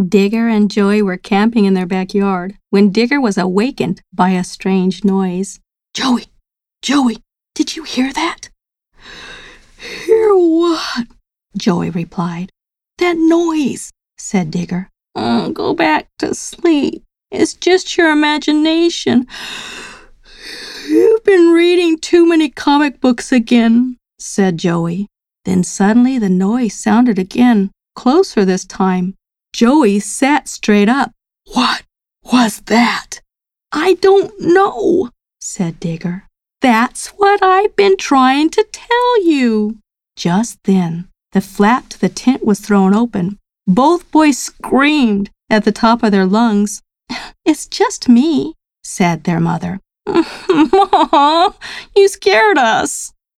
Digger and Joey were camping in their backyard when Digger was awakened by a strange noise. Joey, did you hear that? Hear what? Joey replied. That noise, said Digger. Go back to sleep. It's just your imagination. You've been reading too many comic books again, said Joey. Then suddenly the noise sounded again, closer this time. Joey sat straight up. What was that? I don't know, said Digger. That's what I've been trying to tell you. Just then, the flap to the tent was thrown open. Both boys screamed at the top of their lungs. It's just me, said their mother. Mom, you scared us.